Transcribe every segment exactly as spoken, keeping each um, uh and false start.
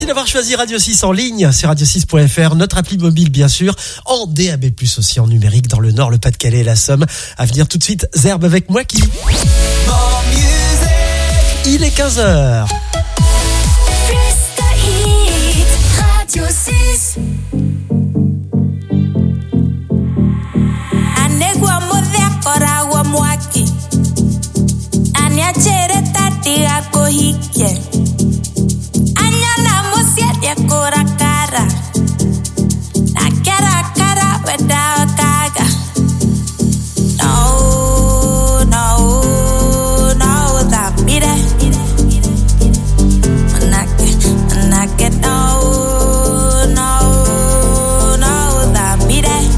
d'avoir choisi Radio six en ligne, c'est radio six point f r, notre appli mobile bien sûr, en D A B plus, aussi en numérique dans le Nord, le Pas-de-Calais et la Somme. À venir tout de suite, Zerbe avec moi qui... Il est quinze heures. Radio six. Anegwa modhekora wa mwaki. Anyachere tati ako hike. Anyana musiet yakora kara. Nakara kara without kaga. No, no, no, that beat it. Manake, manake, no, no, no, that beat it.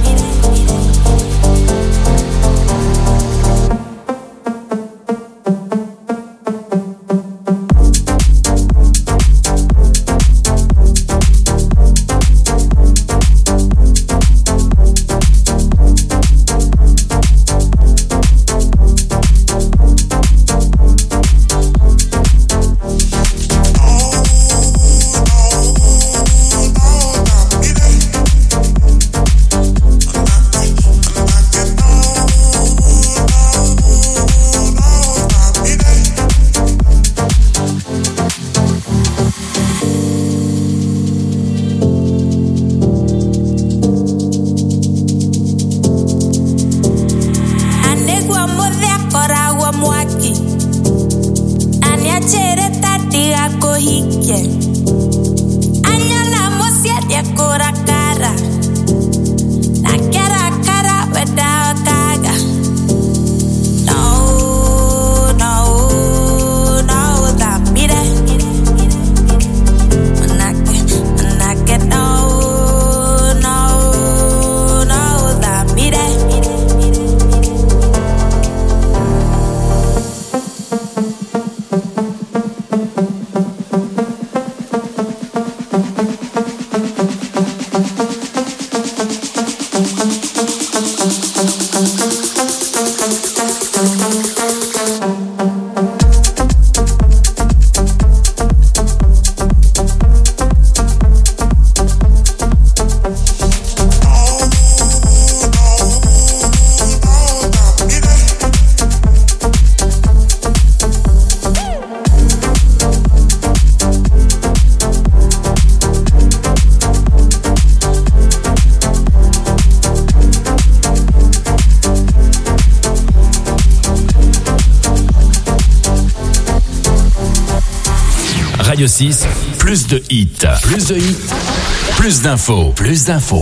Radio six, plus de hits, plus de hits, plus d'infos, plus d'infos.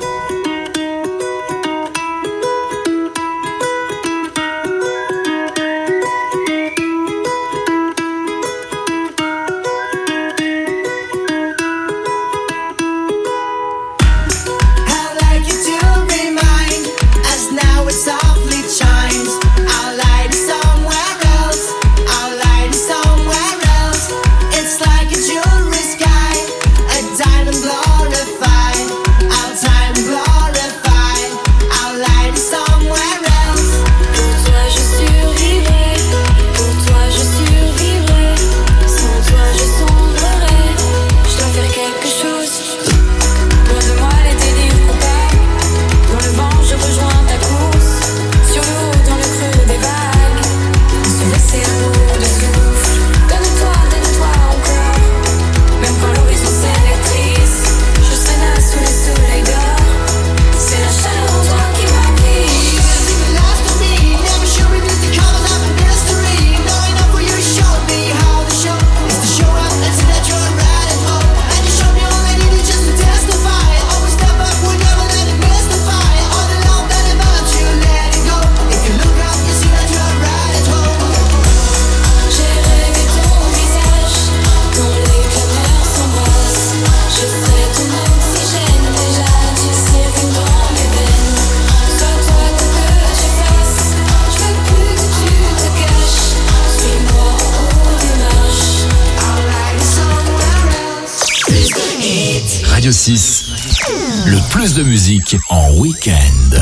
Radio six, le plus de musique en week-end.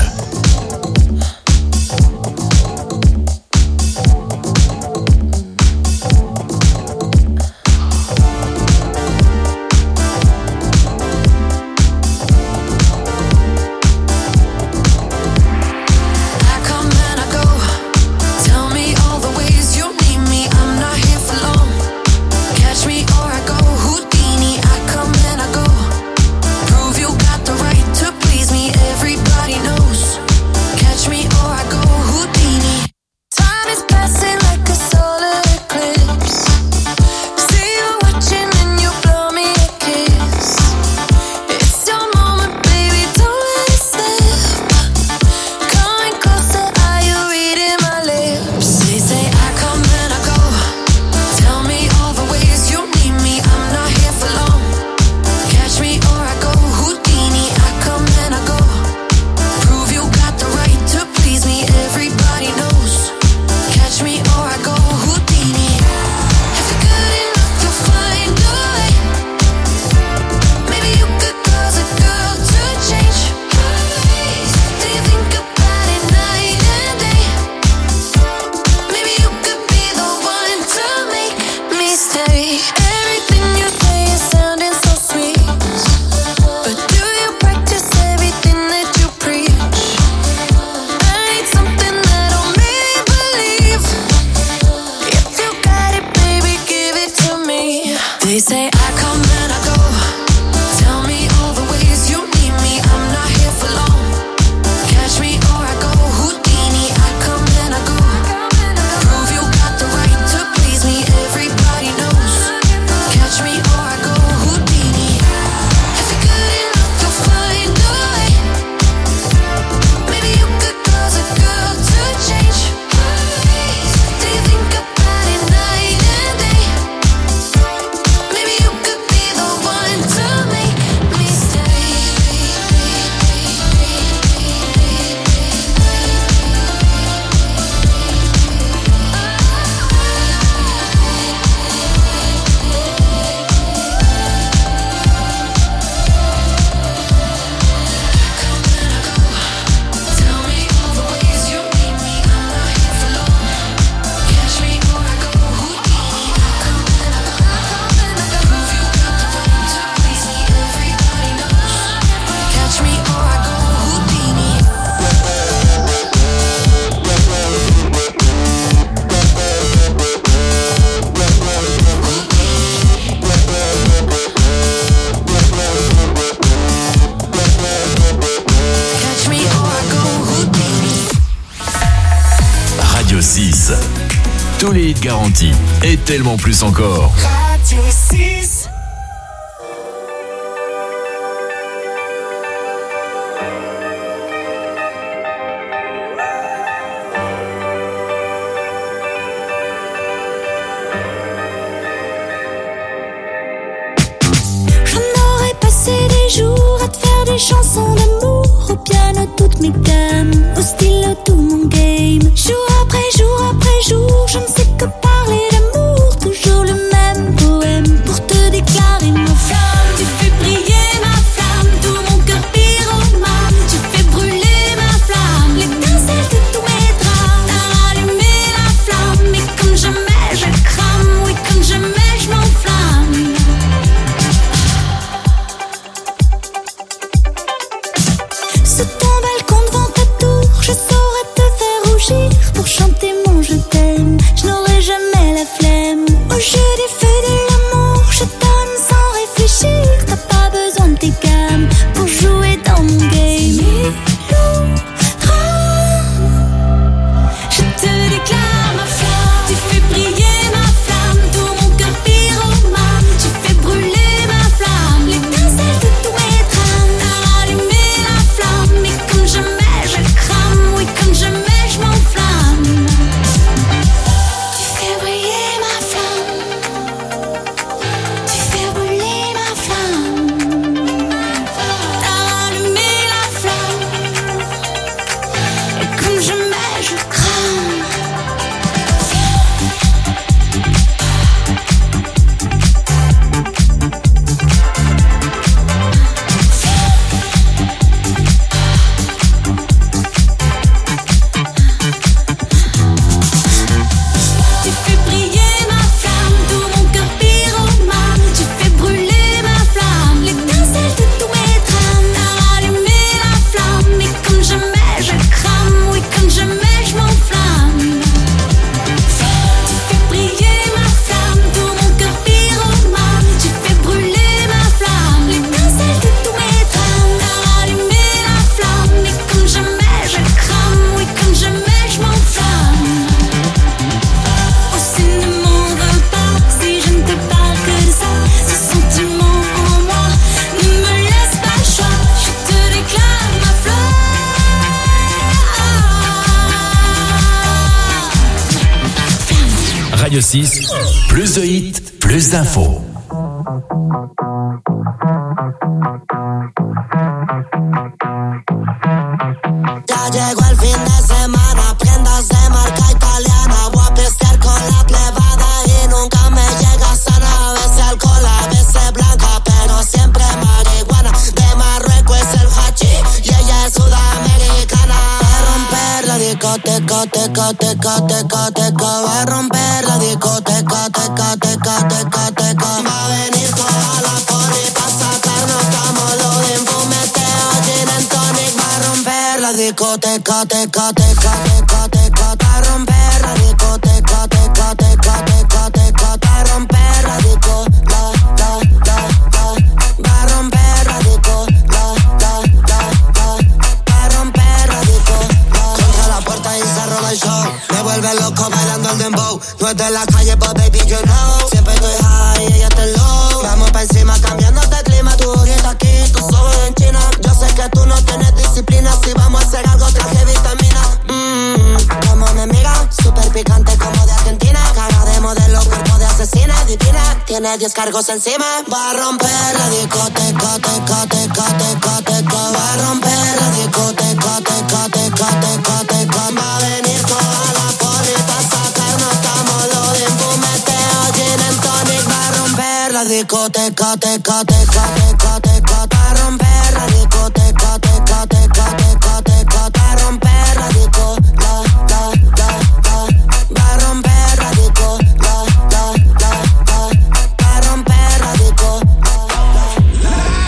tous les hits garantis. Et tellement plus encore. Radio six. Jours à te faire des chansons d'amour, au piano toutes mes gammes, au stylo tout mon game. Jour après jour après jour, je ne sais que parler d'amour, toujours le même poème pour te déclarer ma flamme. Tu fais briller ma flamme, tout mon cœur pyromane. Tu fais brûler ma flamme, l'étincelle de tous mes drames. T'as allumé la flamme, et comme jamais je crame, oui comme jamais je m'enflamme. Sous ton balcon devant ta tour, je saurais te faire rougir pour chanter mon je t'aime. Je n'aurai jamais la flemme. Au jeu des feux de l'amour, je donne sans réfléchir. T'as pas besoin de tes gammes pour jouer dans mon game. Je te déclare ma flamme. Tu fais briller ma flamme, tout mon cœur pyromane. Tu fais brûler ma flamme, l'étincelle de tous mes drames. T'as allumé la flamme, mais comme jamais je crame, oui comme jamais je m'enflamme. Tu fais briller ma flamme, tu fais brûler ma flamme. T'as allumé la flamme, et comme jamais je crame. Tu fais briller ma flamme, tout mon cœur pyromane. Tu fais brûler ma flamme, l'étincelle de tous mes drames. T'as allumé la flamme, mais comme jamais je crame, oui comme jamais je m'enflamme. Tu fais briller ma flamme, tout mon cœur pyromane. Tu fais brûler ma flamme, l'étincelle de tous mes drames. T'as allumé la flamme, mais comme jamais je crame, oui comme jamais je m'enflamme. Aussi ne m'en veux pas si je ne te parle que de ça. Ce sentiment en moi ne me laisse pas le choix. Je te déclare ma flamme. Radio six, plus de hits, plus d'infos. Ya llegó el fin de semana, prendas de marca italiana. Voy a pistear con la plebada y nunca me llega sana. A veces alcohol, a veces blanca, pero siempre marihuana. De Marruecos es el hachís y ella es sudamericana. Va a romper la discoteca, teca, teca, teca, teca. Va a romper la discoteca, teca, teca, teca, teca. Va a venir toda la poli pa' sacarnos camolodín, fumeteo, gin and tonic. Va a romper la discoteca, teca, teca, teca, teca. Va a romper la discoteca, teca, teca, teca, teca. Va a romper la disco, la, la, la, la. Va a romper la disco, la, la, la, la. Va a romper la disco, la. Contra la puerta y se roba el show. Me vuelve loco bailando el dembow. No es de la calle, but baby, you know. Siempre estoy high y ella está low. Vamos pa' encima cambiando de clima. Tu ojito aquí, tus ojos en China. Yo sé que tú no tienes disciplina. Si vamos a hacer algo, traje vitamina. Mmm, como me mira, super picante como de Argentina. Cara de modelo, cuerpo de asesina, divina. Tiene diez cargos encima. Va a romper la discoteca, teca, teca, teca, teca. Va a romper la discoteca, teca, teca, teca, teca. Va a venir toda la poli pa' sacarnos camolodín, fumeteo, gin and tonic. Va a romper la discoteca, teca, teca, teca, teca. Va a romper la discoteca, teca, teca, teca, teca. Va a romper la disco, la, la, la, la. Va a romper la disco, la, la, la, la. Va a romper la disco, la, la, la.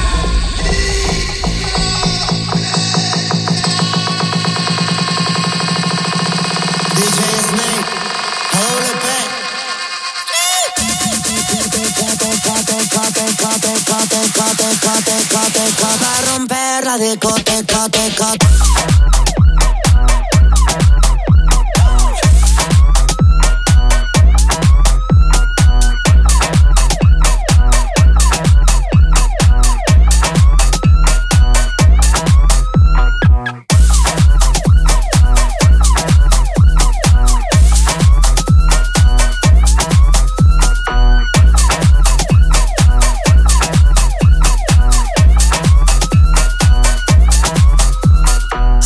D J Snake, doble P. Va a romper la discoteca, teca.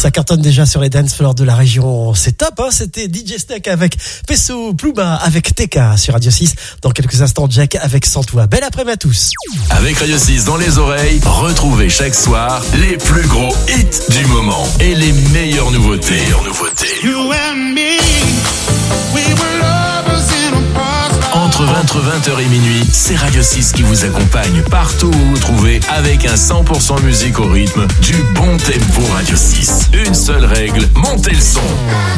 Ça cartonne déjà sur les dance floors de la région. C'est top, hein. C'était D J Snake avec Peso Pluma avec T K sur Radio six. Dans quelques instants, Jack avec Sans Toi. Belle après-midi à tous. Avec Radio six dans les oreilles, retrouvez chaque soir les plus gros hits du moment et les meilleures nouveautés. Meilleures nouveautés. You and me, we were lovers in a past. Entre vingt heures et minuit, c'est Radio six qui vous accompagne partout où vous trouvez avec un cent pour cent musique au rythme du bon tempo. Radio six. Une seule règle, montez le son.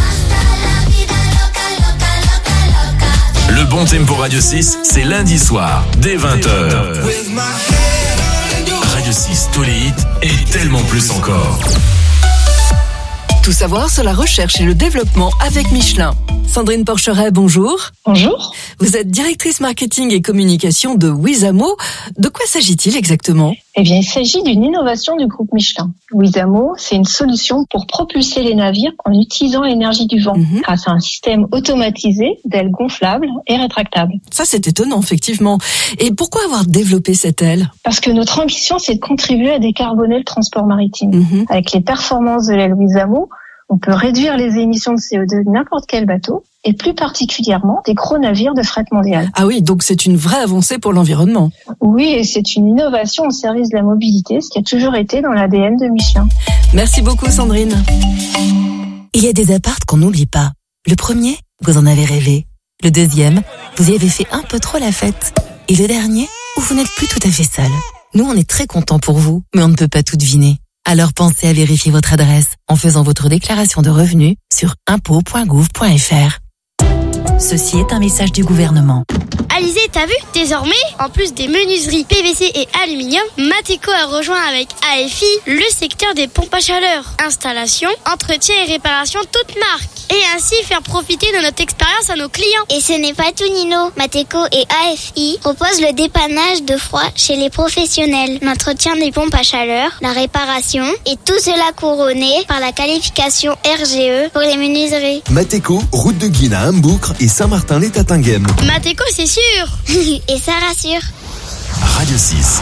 Le bon tempo Radio six, c'est lundi soir, dès vingt heures. Radio six, tous les hits et tellement plus encore. Tout savoir sur la recherche et le développement avec Michelin. Sandrine Porcheret, bonjour. Bonjour. Vous êtes directrice marketing et communication de Wizamo. De quoi s'agit-il exactement ? Eh bien, il s'agit d'une innovation du groupe Michelin. Wizamo, c'est une solution pour propulser les navires en utilisant l'énergie du vent, mmh. grâce à un système automatisé d'ailes gonflables et rétractables. Ça, c'est étonnant, effectivement. Et pourquoi avoir développé cette aile ? Parce que notre ambition, c'est de contribuer à décarboner le transport maritime. Mmh. Avec les performances de l'aile Wizamo, on peut réduire les émissions de C O deux de n'importe quel bateau, et plus particulièrement des gros navires de fret mondial. Ah oui, donc c'est une vraie avancée pour l'environnement. Oui, et c'est une innovation au service de la mobilité, ce qui a toujours été dans l'A D N de Michelin. Merci beaucoup Sandrine. Il y a des apparts qu'on n'oublie pas. Le premier, vous en avez rêvé. Le deuxième, vous y avez fait un peu trop la fête. Et le dernier, où vous n'êtes plus tout à fait seul. Nous, on est très contents pour vous, mais on ne peut pas tout deviner. Alors pensez à vérifier votre adresse en faisant votre déclaration de revenus sur impôts point gouv point f r. Ceci est un message du gouvernement. Alizé, t'as vu ? Désormais, en plus des menuiseries P V C et aluminium, Mateko a rejoint avec A F I le secteur des pompes à chaleur. Installation, entretien et réparation toutes marques. Et ainsi faire profiter de notre expérience à nos clients. Et ce n'est pas tout, Nino. Mateko et A F I proposent le dépannage de froid chez les professionnels, l'entretien des pompes à chaleur, la réparation et tout cela couronné par la qualification R G E pour les menuiseries. Mateko, route de Guine à Hamboucre et Saint-Martin-les-Tatinghem. Mateko, c'est sûr. Et ça rassure. Radio six.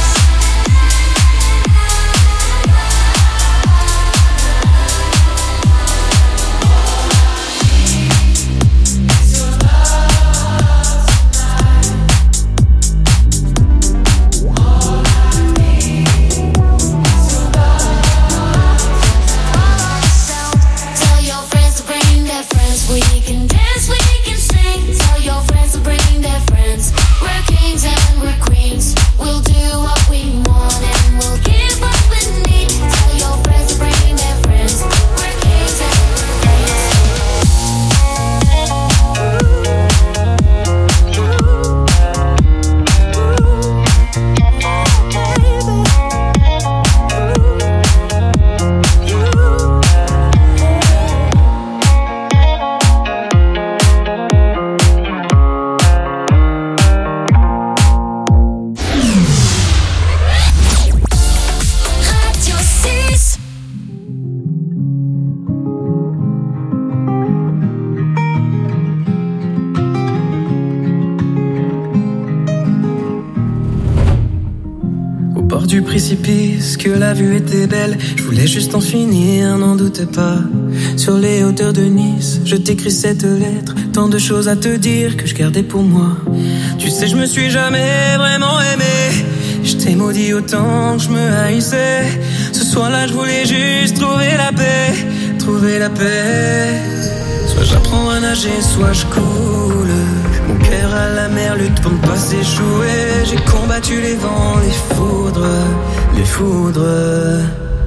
Du précipice, que la vue était belle, je voulais juste en finir, n'en doute pas. Sur les hauteurs de Nice, je t'écris cette lettre, tant de choses à te dire que je gardais pour moi. Tu sais, je me suis jamais vraiment aimé, je t'ai maudit autant que je me haïssais. Ce soir-là, je voulais juste trouver la paix, trouver la paix. Soit j'apprends à nager, soit je coule. Mon cœur à la mer lutte pour ne pas s'échouer. J'ai combattu les vents, les foudres, les foudres.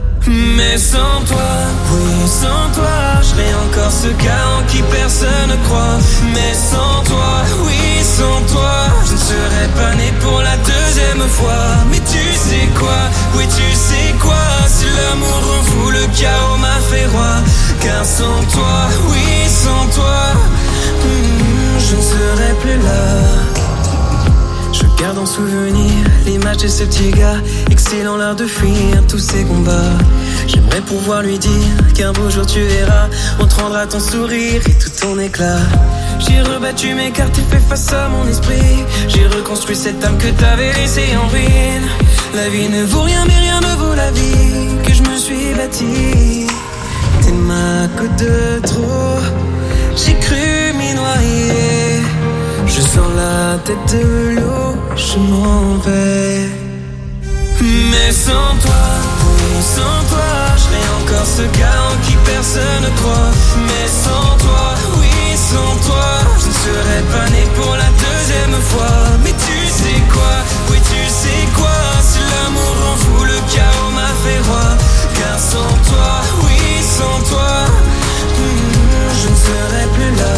Mais sans toi, oui sans toi, je serais encore ce gars en qui personne ne croit. Mais sans toi, oui sans toi, je ne serais pas né pour la deuxième fois. Mais tu sais quoi, oui tu sais quoi, si l'amour rend fou, le chaos m'a fait roi. Car sans toi, oui sans toi, hmm, je ne serais plus là. Je garde en souvenir l'image de ce petit gars, excellent l'art de fuir tous ces combats. J'aimerais pouvoir lui dire qu'un beau jour tu verras, on te rendra ton sourire et tout ton éclat. J'ai rebattu mes cartes et fait face à mon esprit. J'ai reconstruit cette âme que t'avais laissée en ruine. La vie ne vaut rien mais rien ne vaut la vie que je me suis bâtie. t'es ma goutte de trop. J'ai cru m'y noyer. Je sors la tête de l'eau, je m'en vais. Mais sans toi, oui sans toi, je serai encore ce gars en qui personne ne croit. Mais sans toi, oui sans toi, je ne serais pas né pour la deuxième fois. Mais tu sais quoi, oui tu sais quoi, si l'amour en fou, le chaos m'a fait roi. Car sans toi, oui sans toi, hmm, je ne serais plus là.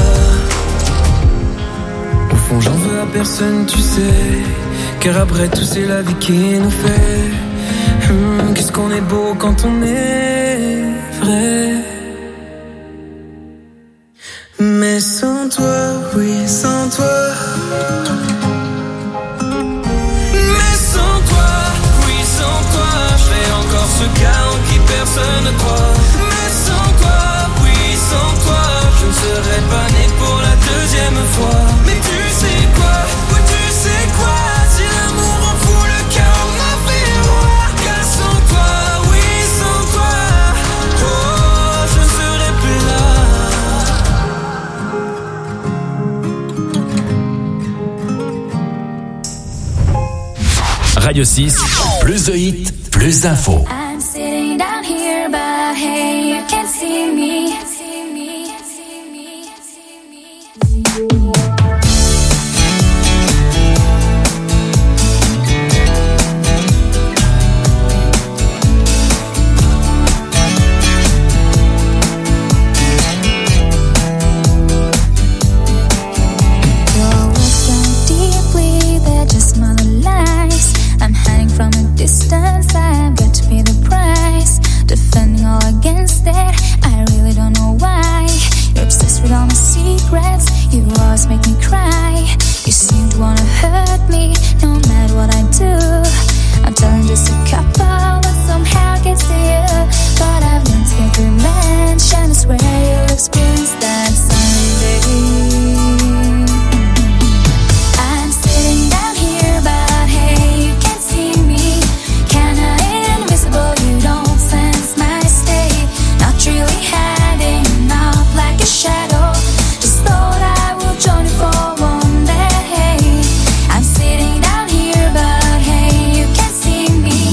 Au fond j'en veux à personne, tu sais, car après tout c'est la vie qui nous fait. Hum, qu'est-ce qu'on est beau quand on est vrai. Mais sans toi, oui sans toi. Mais sans toi, oui sans toi, je serai encore ce gars en qui personne ne croit. Mais sans toi, oui sans toi, je ne serais pas né pour la deuxième fois. Mais tu sais quoi, oui tu sais quoi, si l'amour en fout le chaos m'a fait roi. Car sans toi, oui sans toi, oh je ne serais plus là. Radio six, plus de hits, plus d'infos. I'm sitting down here, but hey, you can't see me. Distance, I've got to pay the price. Defending all against that, I really don't know why. You're obsessed with all my secrets, you always make me cry. You seem to wanna hurt me, no matter what I do. I'm telling just a couple, but somehow it gets to you. But I've learned to get revenge, and I swear you'll experience that someday. I'm sitting down here, but hey, you can't see me. Kinda invisible, you don't sense my state. Not really hiding out like a shadow. Just thought I would join you for one day. I'm sitting down here, but hey, you can't see me.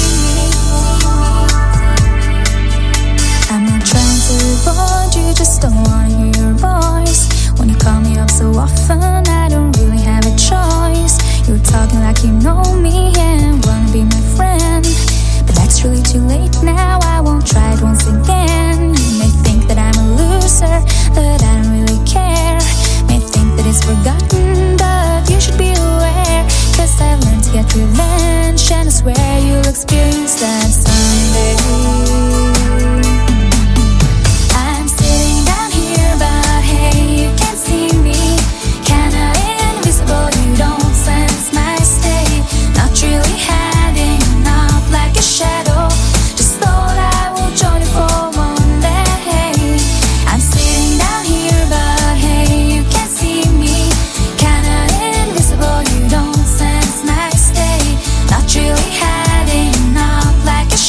I'm not trying to avoid you, just don't wanna hear your voice. When you call me up so often, I don't really have a choice. You're talking like you know me and wanna be my friend. But that's really too late now, I won't try it once again. You may think that I'm a loser, but I don't really care. May think that it's forgotten, but you should be aware. Cause I've learned to get revenge, and I swear you'll experience that someday. I'm sitting down here, but hey, you can't see me. Kinda invisible, you don't sense my state. Not really hiding out like a shadow. Just thought I would join you for one day. I'm sitting down here, but hey, you can't see me. Kinda invisible, you don't sense my state. Not really hiding out like a shadow.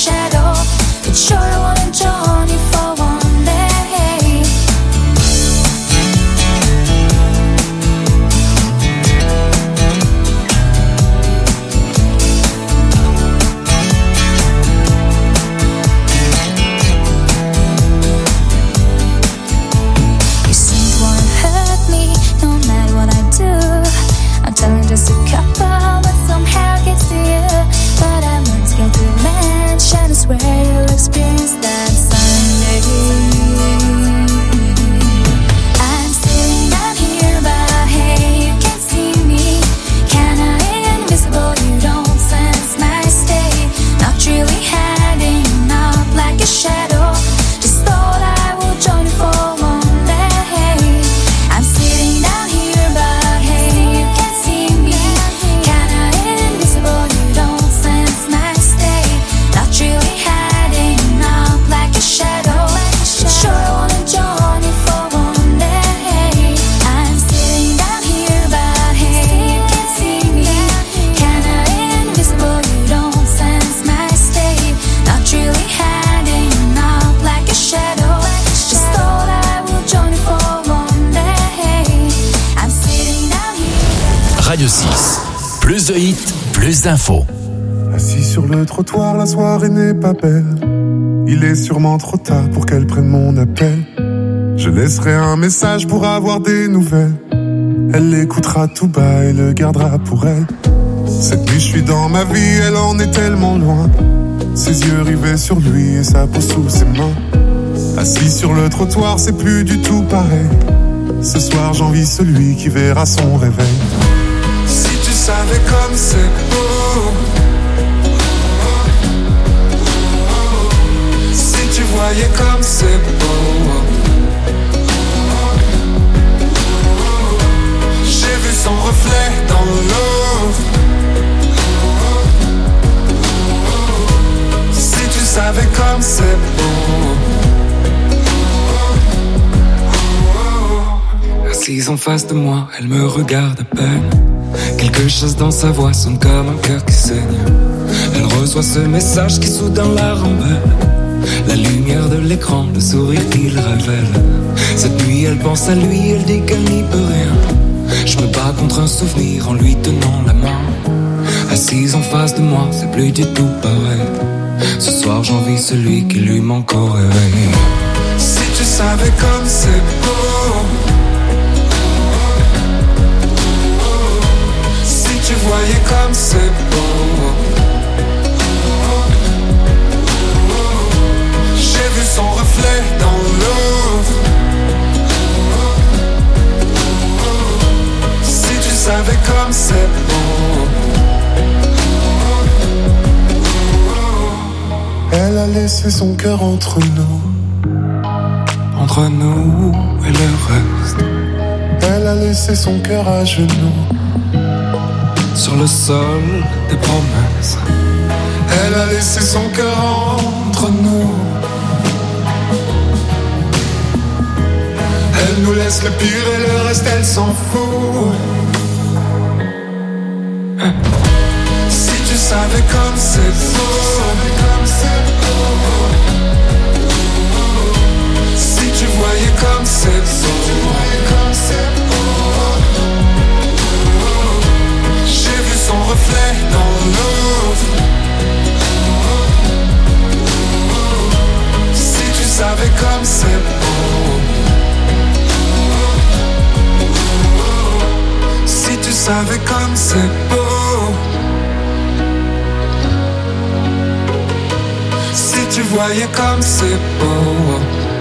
de hits, plus d'infos. Assis sur le trottoir, la soirée n'est pas belle. Il est sûrement trop tard pour qu'elle prenne mon appel. Je laisserai un message pour avoir des nouvelles. Elle l'écoutera tout bas et le gardera pour elle. Cette nuit je suis dans ma vie, elle en est tellement loin. Ses yeux rivés sur lui et sa peau sous ses mains. Assis sur le trottoir, c'est plus du tout pareil. Ce soir j'envie celui qui verra son réveil. Si tu savais comme c'est beau, si tu voyais comme c'est beau. J'ai vu son reflet dans l'eau. Si tu savais comme c'est beau. Assise en face de moi, elle me regarde à peine. Quelque chose dans sa voix sonne comme un cœur qui saigne. Elle reçoit ce message qui soudain la rembelle. La lumière de l'écran, le sourire qu'il révèle. Cette nuit elle pense à lui, elle dit qu'elle n'y peut rien. Je me bats contre un souvenir en lui tenant la main. Assise en face de moi, c'est plus du tout pareil. Ce soir j'envie celui qui lui manque au réveil. Si tu savais comme c'est beau. Si tu voyais comme c'est beau. J'ai vu son reflet dans l'eau. Si tu savais comme c'est beau. Elle a laissé son cœur entre nous. Entre nous et le reste. Elle a laissé son cœur à genoux. Sur le sol des promesses. Elle a laissé son cœur entre nous. Elle nous laisse le pire et le reste elle s'en fout. Si tu savais comme c'est beau. Si tu voyais comme c'est beau. J'ai vu son reflet dans l'eau. Si tu savais comme c'est beau. Si tu savais comme c'est beau. Si tu voyais comme c'est beau.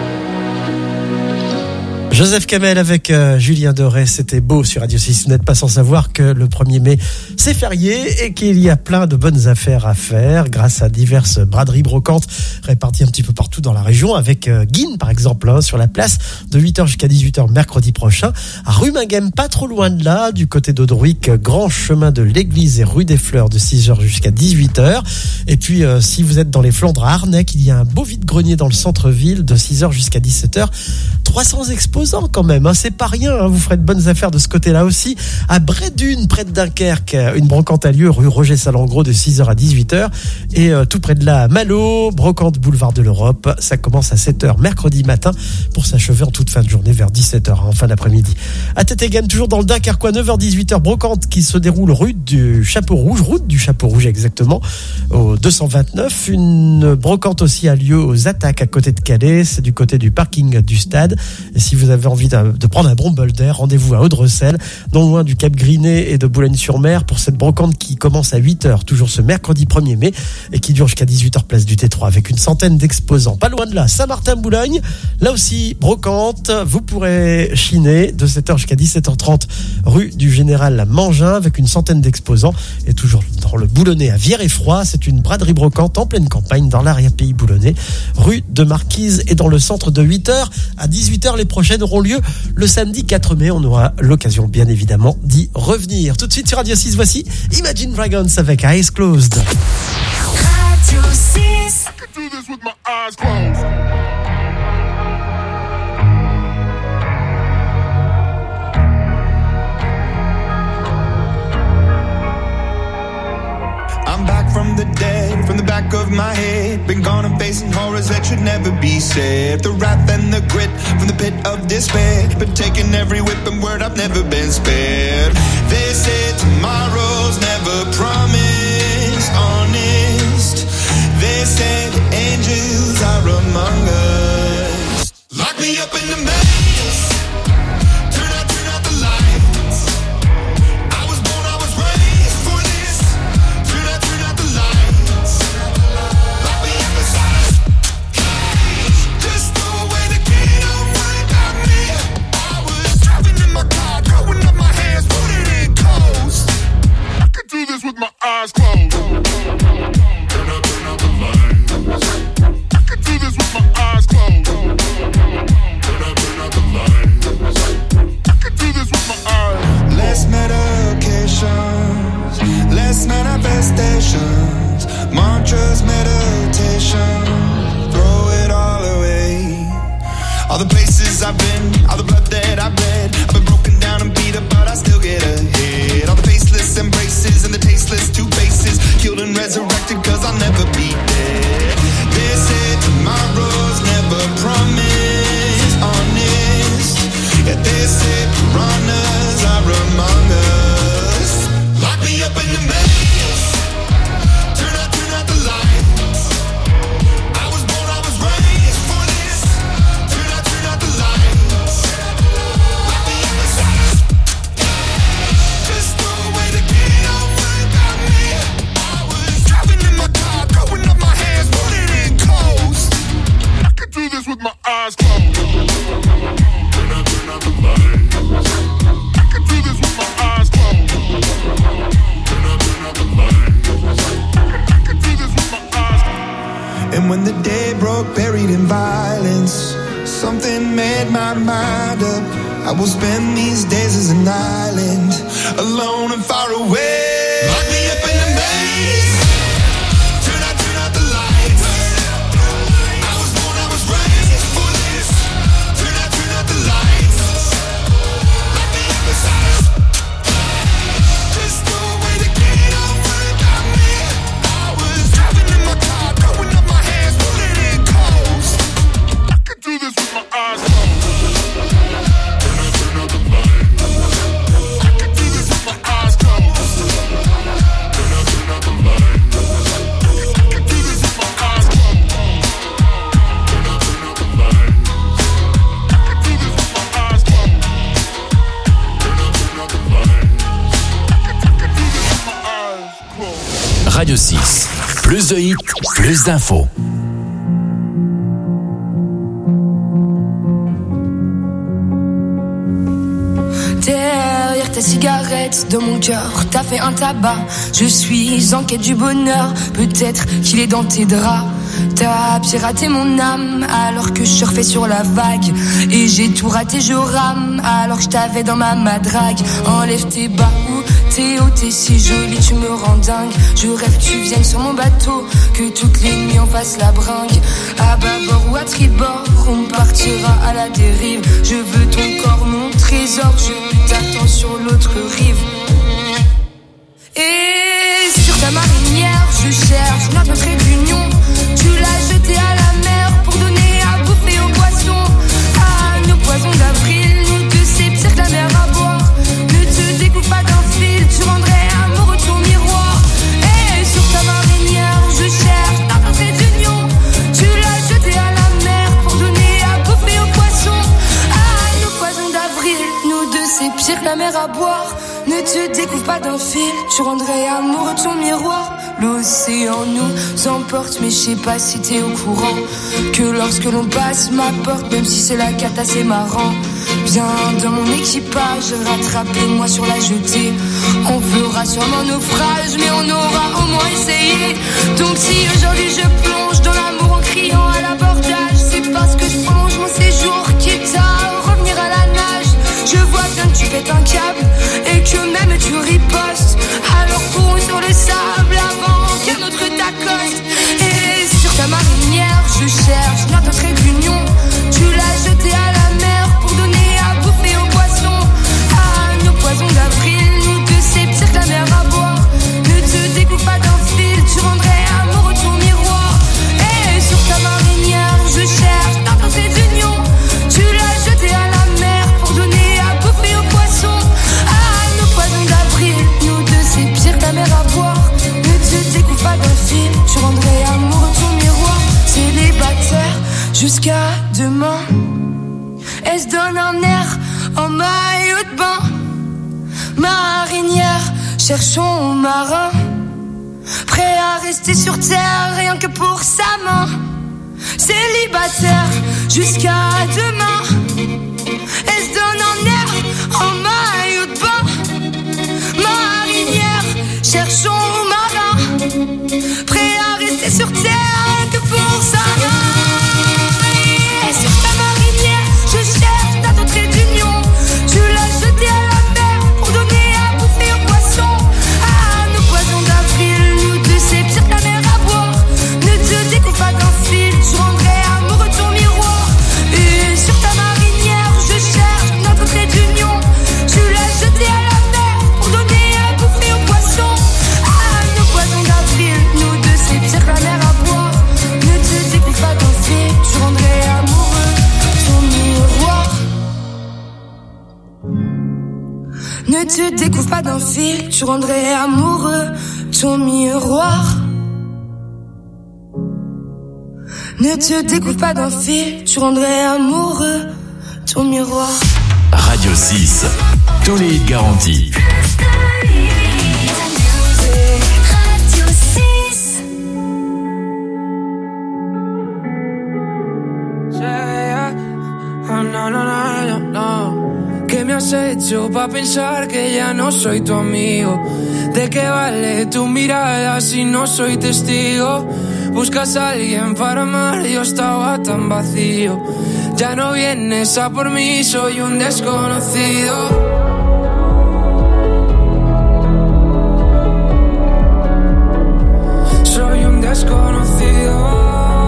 Joseph Kamel avec euh, Julien Doré, c'était beau sur Radio six. Vous n'êtes pas sans savoir que le premier mai, c'est férié et qu'il y a plein de bonnes affaires à faire grâce à diverses braderies brocantes réparties un petit peu partout dans la région avec euh, Guine par exemple, hein, sur la place de huit heures jusqu'à dix-huit heures mercredi prochain. À Ruminghem, pas trop loin de là, du côté d'Audruic, grand chemin de l'église et rue des Fleurs de six heures jusqu'à dix-huit heures. Et puis euh, si vous êtes dans les Flandres à Arnec, il y a un beau vide-grenier dans le centre-ville de six heures jusqu'à dix-sept heures. trois cents exposants quand même, hein, c'est pas rien, hein, vous ferez de bonnes affaires de ce côté-là aussi. À Brédune, près de Dunkerque, une brocante a lieu rue Roger Salengro de six heures à dix-huit heures. Et euh, tout près de là, à Malo, brocante boulevard de l'Europe, ça commence à sept heures mercredi matin pour s'achever en toute fin de journée vers dix-sept heures, hein, en fin d'après-midi. À Tétégane, toujours dans le Dunkerquois, neuf heures dix-huit heures, brocante qui se déroule rue du Chapeau Rouge, route du Chapeau Rouge exactement, au deux cent vingt-neuf. Une brocante aussi a lieu aux Attaques à côté de Calais, c'est du côté du parking du stade. Et si vous avez envie de, de prendre un bon bol d'air, rendez-vous à Audrecel, non loin du Cap Grinet et de Boulogne-sur-Mer pour cette brocante qui commence à huit heures, toujours ce mercredi premier mai, et qui dure jusqu'à dix-huit heures place du T trois avec une centaine d'exposants. Pas loin de là, Saint-Martin-Boulogne, là aussi brocante, vous pourrez chiner de sept heures jusqu'à dix-sept heures trente rue du Général Mangin avec une centaine d'exposants. Et toujours dans le Boulonnais à Vière-et-Froid, c'est une braderie brocante en pleine campagne dans l'arrière-pays boulonnais, rue de Marquise et dans le centre de huit heures à dix-huit heures. Les prochaines auront lieu le samedi quatre mai. On aura l'occasion bien évidemment d'y revenir. Tout de suite sur Radio six, voici Imagine Dragons avec Eyes Closed. Radio six. I can do this with my eyes closed. I'm back from the dead, from the back of my head. Been gone and facing horrors that should never be said. The wrath and the grit from the pit of despair. Been taking every whip and word, I've never been spared. They say tomorrow's never wasted cause I'll never be there. They say tomorrow's never promised, honest. Yeah, they say piranhas are among us. Lock me up in the maze. Turn out, turn out the lights. I was born, I was raised for this. Turn out, turn out the lights. Lock me up inside. Just no way to get over without me. I was driving in my car, throwing up my hands, putting in coast. I could do this with my eyes closed. Turn out, turn out the lights. I could do this with my eyes closed. Turn out, turn out the lights. I could do this with my eyes closed. And when the day broke, buried in violence, something made my mind up. I will spend these days as an island, alone and far away. Lock me up in the maze. Turn out, turn out the lights. I was born, I was raised for this. Turn out, turn out the lights. Lock me up inside. Just no way to get over without me. I was driving in my car, throwing up my hands, pulling in coast. I could do this with my eyes closed. Turn out, turn out the lights. I could do this with my eyes closed. Turn out, turn out the lights. I could do this with my eyes closed. Turn out, turn out the lights. I could do this with my eyes closed. Turn out, turn out the lights. I could, I could do this with my eyes closed. Radio six. Plus de hits, plus d'infos. Derrière ta cigarette, dans mon cœur, t'as fait un tabac. Je suis en quête du bonheur, peut-être qu'il est dans tes draps. T'as piraté mon âme alors que je surfais sur la vague. Et j'ai tout raté, je rame alors que je t'avais dans ma madrague. Enlève tes bas ou tes hauts, t'es si jolie, tu me rends dingue. Je rêve que tu viennes sur mon bateau, que toutes les nuits on fasse la bringue. À bâbord ou à tribord, on partira à la dérive. Je veux ton corps, mon trésor, je t'attends sur l'autre rive. Et sur ta marinière, je cherche notre trait d'union. Tu l'as jeté à la mer pour donner à bouffer aux poissons. À nos poisons d'avril, nous deux c'est pire que la mer à boire. Ne te découpe pas d'un fil, tu rendrais amoureux ton miroir. Et sur ta marinière, je cherche notre trait d'union. Tu l'as jeté à la mer pour donner à bouffer aux poissons. À nos poisons d'avril, nous deux c'est pire que la mer à boire. Ne te découvre pas d'un fil, tu rendrais amoureux ton miroir. L'océan nous emporte, mais je sais pas si t'es au courant que lorsque l'on passe ma porte, même si c'est la cata, c'est marrant. Viens dans mon équipage, rattrapez-moi sur la jetée. On fera sûrement naufrage, mais on aura au moins essayé. Donc si aujourd'hui je plonge dans l'amour en criant à l'abordage, c'est parce que je prolonge mon séjour, quitte à revenir à la nage. Je vois bien que tu pètes un câble et que même tu ripostes. Alors cours sur le sable avant qu'un autre t'accoste. Et sur ta marinière, je cherche notre trait d'union. Tu l'as jeté à la mer pour donner à bouffer aux poissons. À nos poisons d'avril, nous deux c'est pire que la mer à boire. Ne te découpe pas d'un fil, tu rendrais amoureux ton miroir. Et sur ta marinière, je cherche notre trait d'union. Tu l'as jeté à la mer pour donner à bouffer aux poissons. À nos poisons d'avril, nous deux c'est pire que la mer à boire. Ne te découpe pas d'un fil, tu rendrais amoureux ton miroir. Célibataire jusqu'à demain, elle se donne un air en maillot de bain. Marinière, cherchons marin, prêt à rester sur terre rien que pour sa main. Célibataire jusqu'à demain, elle se donne un air en maillot de bain. Marinière, cherchons marin, prêt à rester sur terre rien que pour sa main. Et sur ta marinière, je cherche ta trait d'union. Tu l'as jeté à la mer pour donner à bouffer aux poissons. À nos poisons d'avril, nous deux c'est pire que la mer à boire. Ne te découpe pas d'un fil, tu rendrais amoureux ton miroir. Et sur ta marinière, je cherche notre trait d'union. Tu l'as jeté à la mer pour donner à bouffer aux poissons. À nos poisons d'avril, nous deux Ne te découvre pas d'un fil, tu rendrais amoureux ton miroir. Ne te découvre pas d'un fil, tu rendrais amoureux ton miroir. Radio six, tous les hits garantis. Radio six. Yeah, oh, no, no, no, no. ¿Qué me has hecho pa' pensar que ya no soy tu amigo? ¿De qué vale tu mirada si no soy testigo? Buscas a alguien para amar, yo estaba tan vacío. Ya no vienes a por mí, soy un desconocido. Soy un desconocido.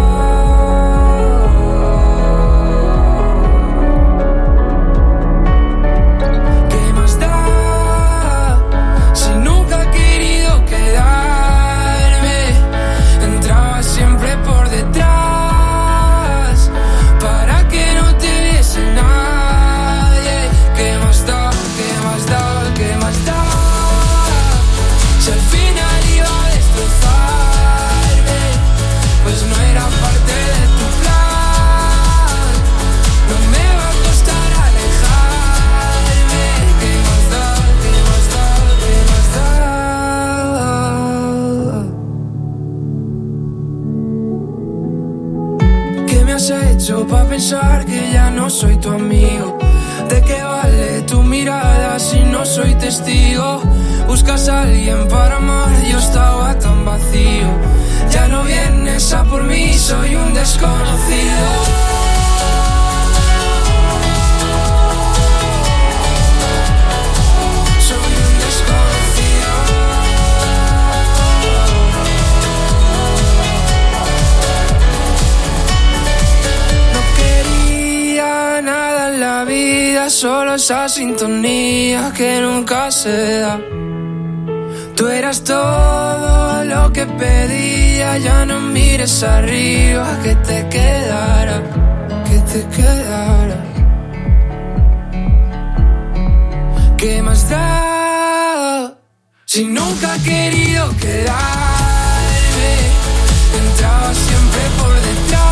Pa' pensar que ya no soy tu amigo. ¿De qué vale tu mirada si no soy testigo? Buscas a alguien para amar, yo estaba tan vacío. Ya no vienes a por mí, soy un desconocido. Solo esa sintonía que nunca se da. Tú eras todo lo que pedía. Ya no mires arriba, que te quedara, que te quedara. ¿Qué más da? Si nunca he querido quedarme, entraba siempre por detrás.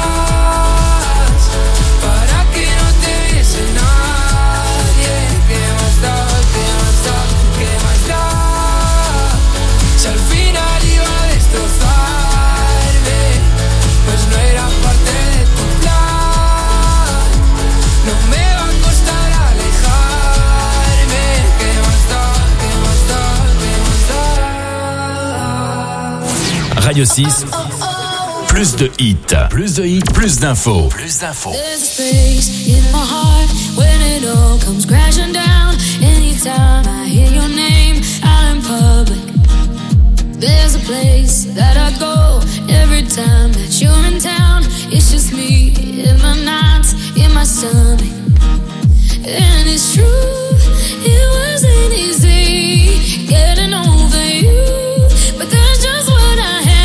Radio six, plus de hits, plus de hits, plus d'infos, plus d'infos. There's a space in my heart when it all comes crashing down. Anytime I hear your name out in public, there's a place that I go every time that you're in town. It's just me in my nights, in my stomach, and it's true. It wasn't easy getting over you, but that's just what I had.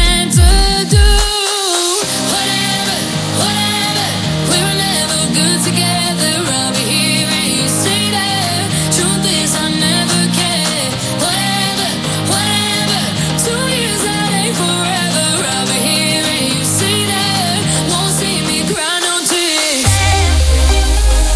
Forever,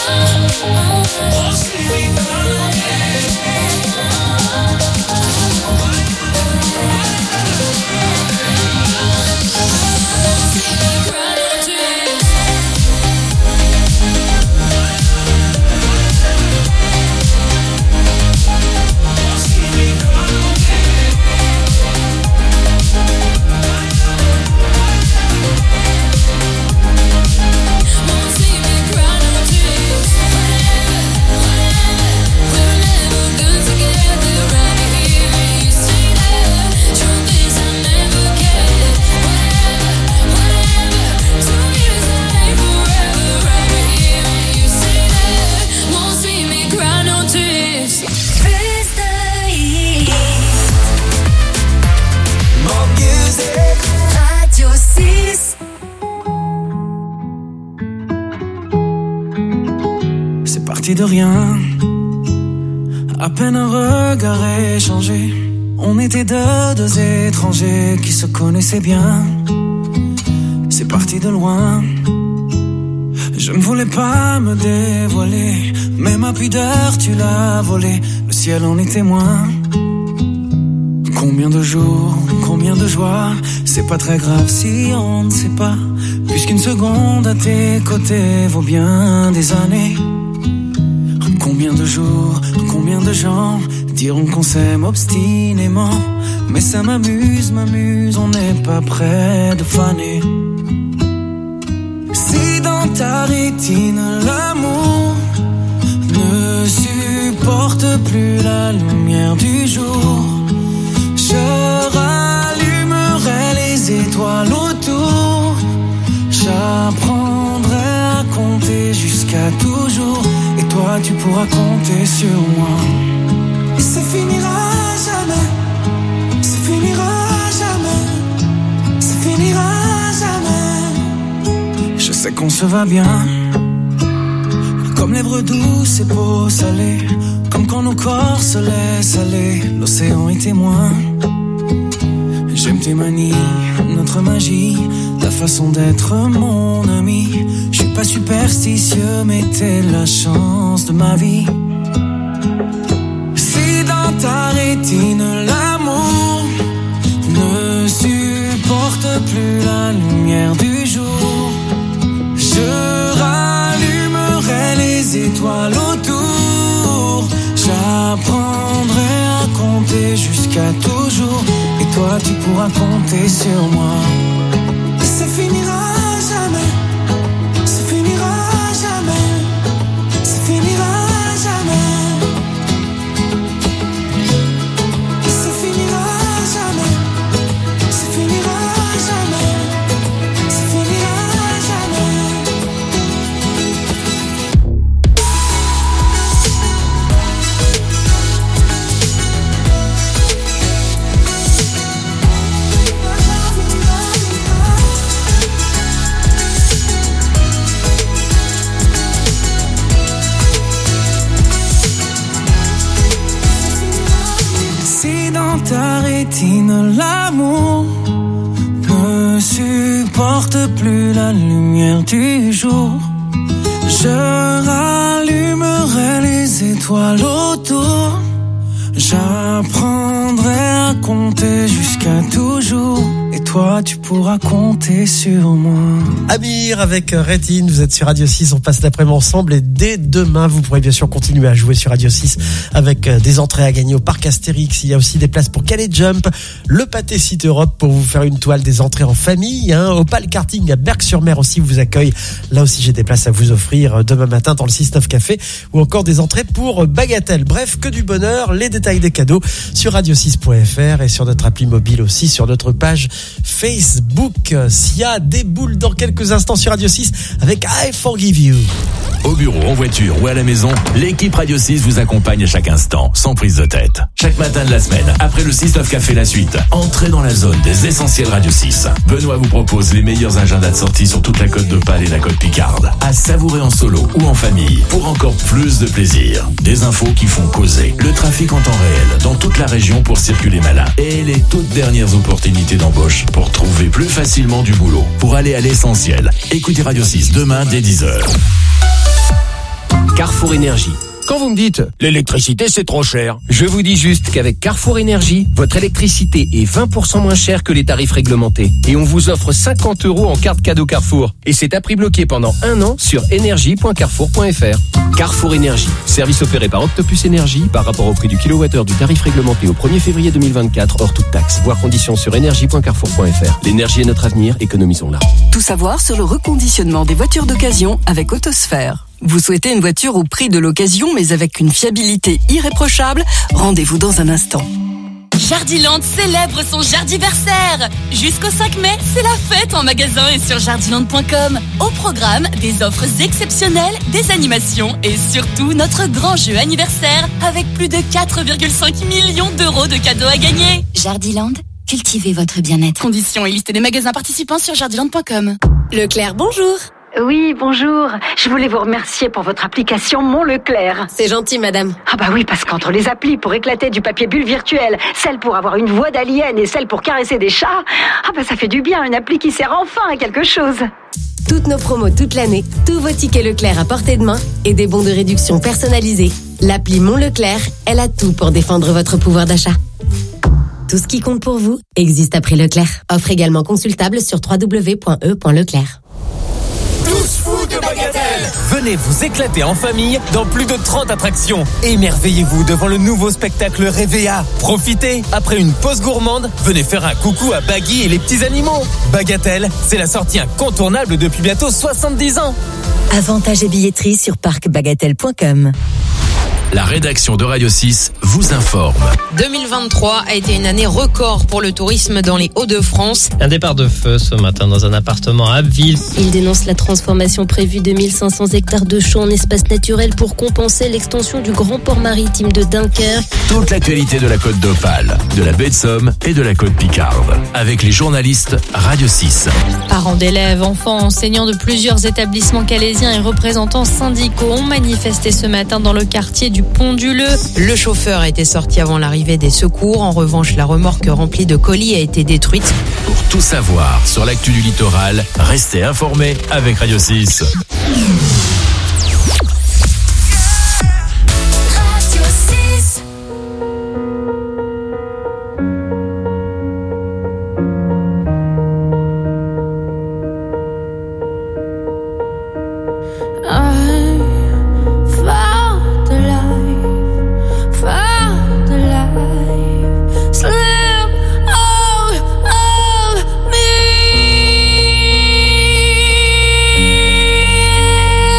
De rien, à peine un regard échangé, on était deux, deux étrangers qui se connaissaient bien. C'est parti de loin, je ne voulais pas me dévoiler, mais ma pudeur tu l'as volée, le ciel en est témoin. Combien de jours, combien de joies, c'est pas très grave si on ne sait pas, puisqu'une seconde à tes côtés vaut bien des années. Combien de jours, combien de gens diront qu'on s'aime obstinément, mais ça m'amuse, m'amuse, on n'est pas près de faner. Si dans ta rétine l'amour ne supporte plus la lumière du jour, je rallumerai les étoiles autour, j'apprendrai à compter jusqu'à toujours, et toi tu pourras compter sur moi. Et ça finira jamais, ça finira jamais, ça finira jamais. Je sais qu'on se va bien, comme lèvres douces et peau salée, comme quand nos corps se laissent aller, l'océan est témoin. J'aime tes manies, notre magie, ta façon d'être mon ami. Je suis pas superstitieux, mais t'es la chance de ma vie. Si dans ta rétine l'amour ne supporte plus la lumière du jour, je rallumerai les étoiles autour, j'apprendrai à compter jusqu'à toujours, et toi tu pourras compter sur moi. Ça finira jamais, ça finira jamais, ça finira jamais, ça finira jamais, ça finira jamais, ça finira jamais. Ta rétine, l'amour ne supporte plus la lumière du jour, je rallumerai les étoiles autour, j'apprendrai à compter jusqu'à toujours, et toi tu pourras compter sur moi. Amir avec Rétine, vous êtes sur Radio six, on passe l'après-midi ensemble, et dès demain vous pourrez bien sûr continuer à jouer sur Radio six avec des entrées à gagner au parc Astérix. Il y a aussi des places pour Calais Jump, le Pâté Site Europe pour vous faire une toile, des entrées en famille, hein. Opal Karting à Berck-sur-Mer aussi vous accueille, là aussi j'ai des places à vous offrir demain matin dans le six neuf Café, ou encore des entrées pour Bagatelle. Bref, que du bonheur, les détails des cadeaux sur radio six point f r et sur notre appli mobile aussi, sur notre page Facebook. Sia déboule dans quelques instants sur Radio six avec I Forgive You. Au bureau, en voiture ou à la maison, l'équipe Radio six vous accompagne à chaque instant, sans prise de tête. Chaque matin de la semaine, après le six neuf Café la suite, entrez dans la zone des essentiels Radio six. Benoît vous propose les meilleurs agendas de sortie sur toute la côte d'Opale et la côte Picarde. À savourer en solo ou en famille, pour encore plus de plaisir. Des infos qui font causer, le trafic en temps réel dans toute la région pour circuler malin, et les toutes dernières opportunités d'embauche pour trouver plus facilement du boulot. Pour aller à l'essentiel, écoutez Radio six demain dès dix heures. Carrefour Énergie. Quand vous me dites « l'électricité c'est trop cher », je vous dis juste qu'avec Carrefour Énergie, votre électricité est vingt pour cent moins chère que les tarifs réglementés. Et on vous offre cinquante euros en carte cadeau Carrefour. Et c'est à prix bloqué pendant un an sur énergie point carrefour point f r. Carrefour Énergie, service opéré par Octopus Énergie par rapport au prix du kilowattheure du tarif réglementé au premier février deux mille vingt-quatre hors toute taxe. Voir conditions sur énergie point carrefour point f r. L'énergie est notre avenir, économisons-la. Tout savoir sur le reconditionnement des voitures d'occasion avec Autosphère. Vous souhaitez une voiture au prix de l'occasion mais avec une fiabilité irréprochable? Rendez-vous dans un instant. Jardiland célèbre son Jardiversaire. Jusqu'au cinq mai, c'est la fête en magasin et sur jardiland point com. Au programme, des offres exceptionnelles, des animations et surtout notre grand jeu anniversaire avec plus de quatre virgule cinq millions d'euros de cadeaux à gagner. Jardiland, cultivez votre bien-être. Conditions et liste des magasins participants sur jardiland point com. Leclerc, bonjour. Oui, bonjour. Je voulais vous remercier pour votre application Mon Leclerc. C'est gentil, madame. Ah bah oui, parce qu'entre les applis pour éclater du papier bulle virtuel, celle pour avoir une voix d'alien et celle pour caresser des chats, ah bah ça fait du bien, une appli qui sert enfin à quelque chose. Toutes nos promos toute l'année, tous vos tickets Leclerc à portée de main et des bons de réduction personnalisés. L'appli Mon Leclerc, elle a tout pour défendre votre pouvoir d'achat. Tout ce qui compte pour vous existe à prix Leclerc. Offre également consultable sur w w w point e point leclerc. Tous fous de Bagatelle! Venez vous éclater en famille dans plus de trente attractions. Émerveillez-vous devant le nouveau spectacle Révéa. Profitez, après une pause gourmande, venez faire un coucou à Baggy et les petits animaux. Bagatelle, c'est la sortie incontournable depuis bientôt soixante-dix ans. Avantages et billetterie sur parc bagatelle point com. La rédaction de Radio six vous informe. deux mille vingt-trois a été une année record pour le tourisme dans les Hauts-de-France. Un départ de feu ce matin dans un appartement à Abbeville. Il dénonce la transformation prévue de mille cinq cents hectares de champs en espace naturel pour compenser l'extension du grand port maritime de Dunkerque. Toute l'actualité de la Côte d'Opale, de la baie de Somme et de la Côte Picarde. Avec les journalistes Radio six. Parents d'élèves, enfants, enseignants de plusieurs établissements calaisiens et représentants syndicaux ont manifesté ce matin dans le quartier du Pont du Leu. Le chauffeur a été sorti avant l'arrivée des secours. En revanche, la remorque remplie de colis a été détruite. Pour tout savoir sur l'actu du littoral, restez informés avec Radio six. Me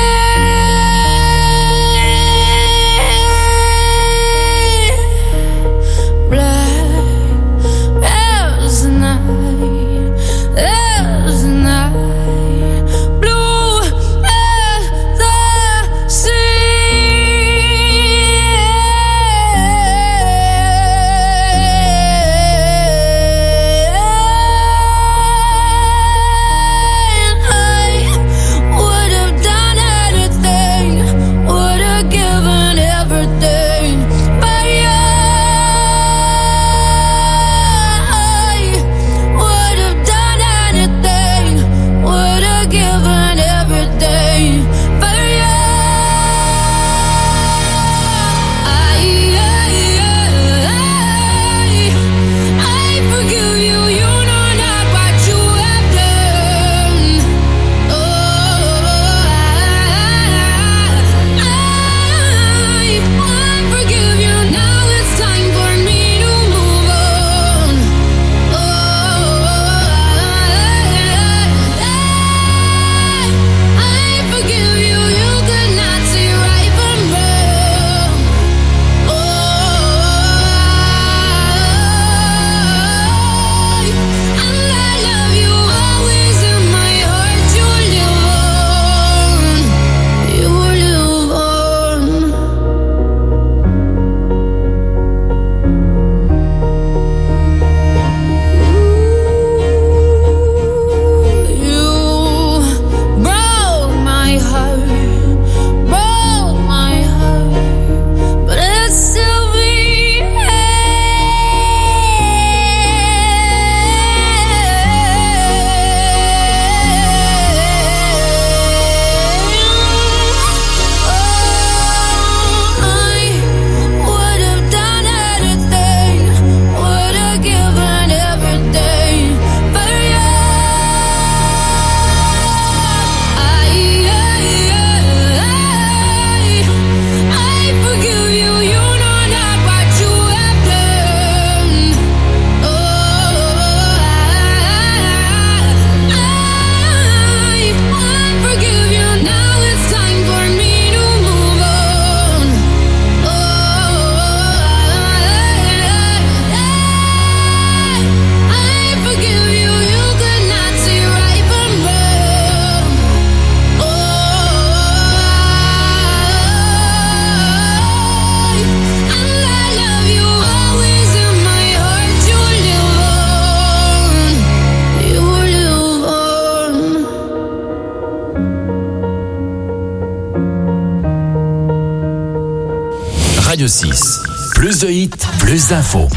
Plus de hits, plus d'infos.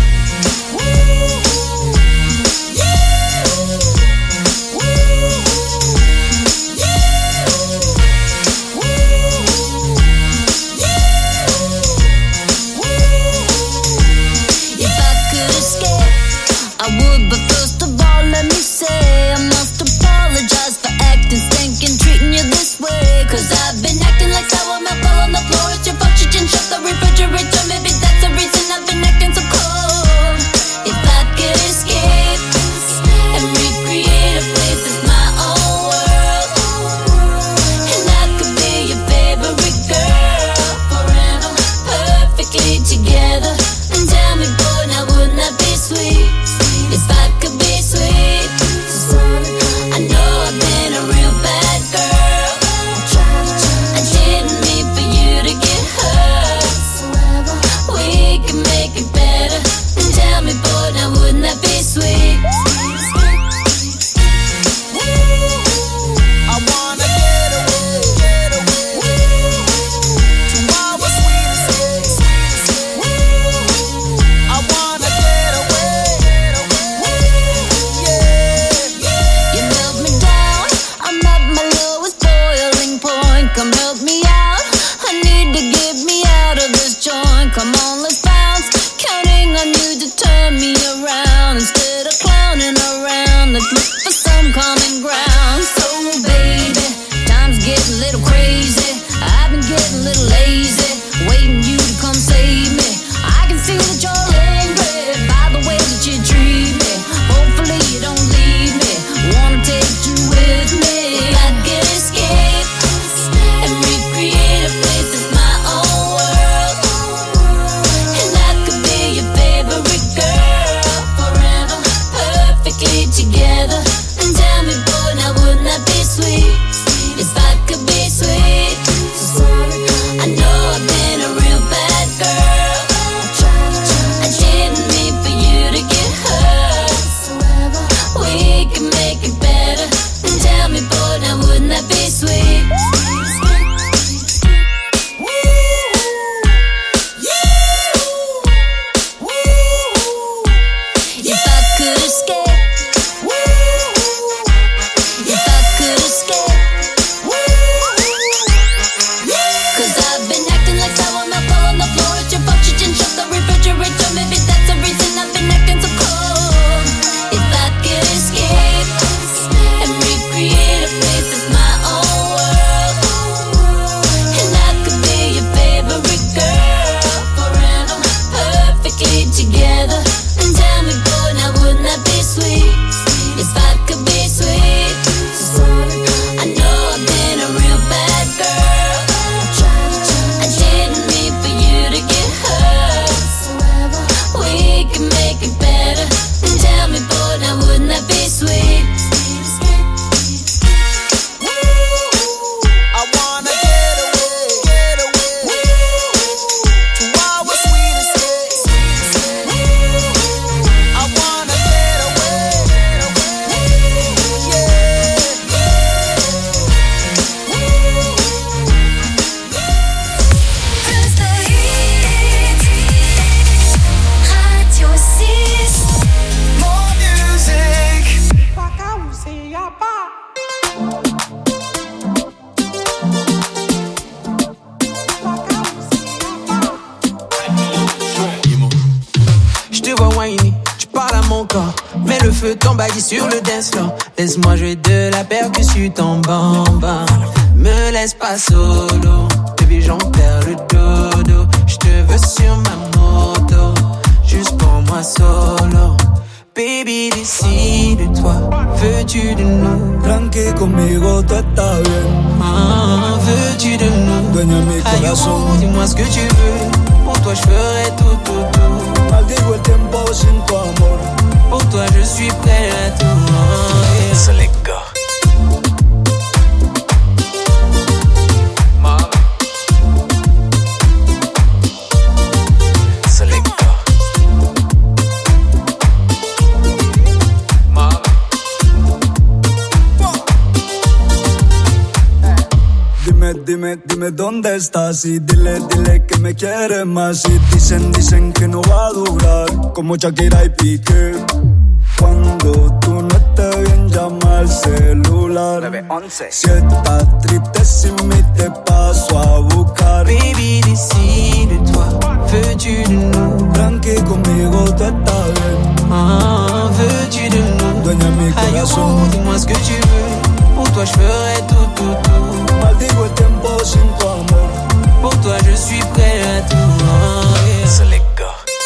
Sur le dance floor, laisse-moi jouer de la percussion en bamba. Me laisse pas solo, baby j'en perds le dodo. J'te veux sur ma moto, juste pour moi solo. Baby décide-toi, veux-tu de nous? Tranqui conmigo tú estás bien. Ah, veux-tu de nous? Dueña mi corazón. Dis-moi ce que tu veux, pour toi je ferai tout, tout, tout. Maldigo el tiempo sin tu amor. Pour toi je suis prêt à tout. Yeah. So let go. So let go. Dime, dime, dime dónde estás y dile, dile que me quieres más. Y dicen, dicen que no va a durar, como Shakira y Piqué. Cuando tú no estés bien, llama al celular. nueve once. Si estás triste sin mí, te paso a buscar. Baby, décide-toi, veux-tu de nous? Tranqui, conmigo tú estás bien. Ah, veux-tu de nous? Dueña mi corazón. Aïe, dis-moi ce que tu veux. Pour toi, je ferai tout, tout, tout. Maldigo el tiempo sin tu amor. Pour toi, je suis prêt à tout. Ah, yeah. So let go.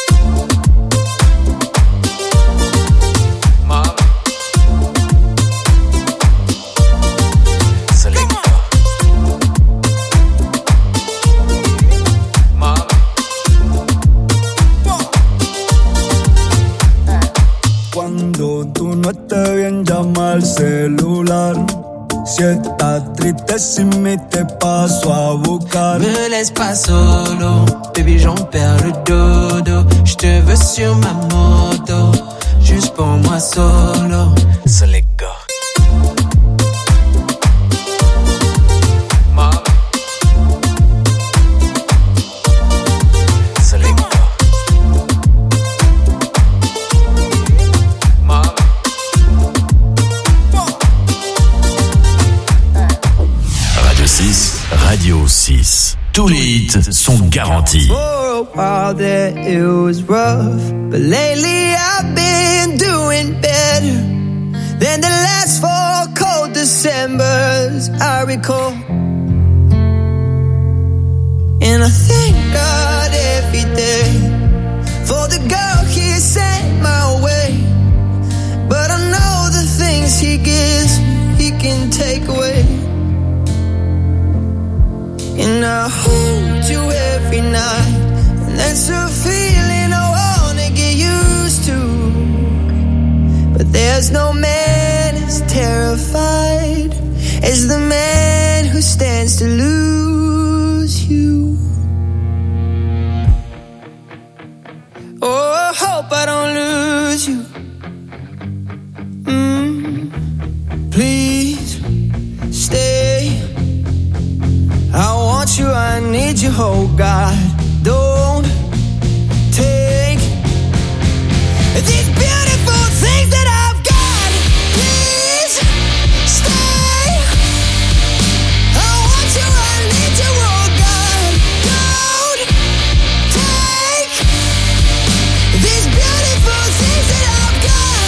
Cuando tú no estés bien, llama al celular. Si estás triste sin mí, te paso a buscar. Me laisse pas solo, baby, j'en perds le dodo. Je te veux sur ma moto, juste pour moi solo. So let go. Radio six. Tous les hits sont garantis. For a while there it was rough, but lately I've been doing better than the last four cold Decembers I recall. And I thank God every day for the girl He sent my way. But I know the things He gives He can take away. And I hold you every night, and that's a feeling I wanna get used to. But there's no man as terrified as the man who stands to lose you. Oh, I hope I don't lose you. Mm, please stay. I want you, I need you, oh God. Don't take these beautiful things that I've got. Please stay. I want you, I need you, oh God. Don't take these beautiful things that I've got.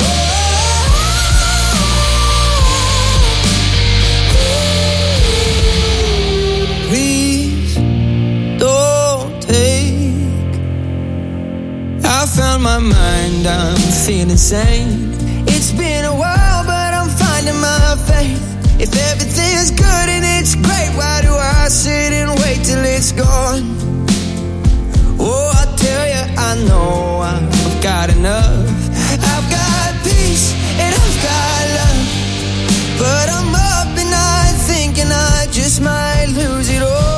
Please don't take. I found my mind, I'm feeling sane. It's been a while, but I'm finding my faith. If everything's good and it's great, why do I sit and wait till it's gone? Oh, I tell you, I know I've got enough. I've got peace and I've got love, but I'm up and night thinking I just might lose it all.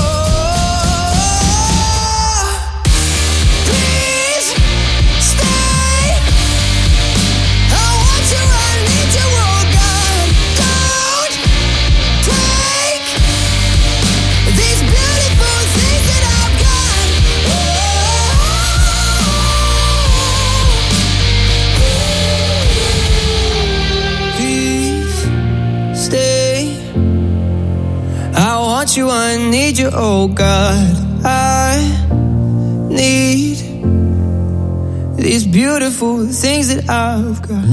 Please stay. I want you, I need you, oh God. Don't take these beautiful things that I've got. Please stay. I want you, I need you, oh God. I need these beautiful things that I've got.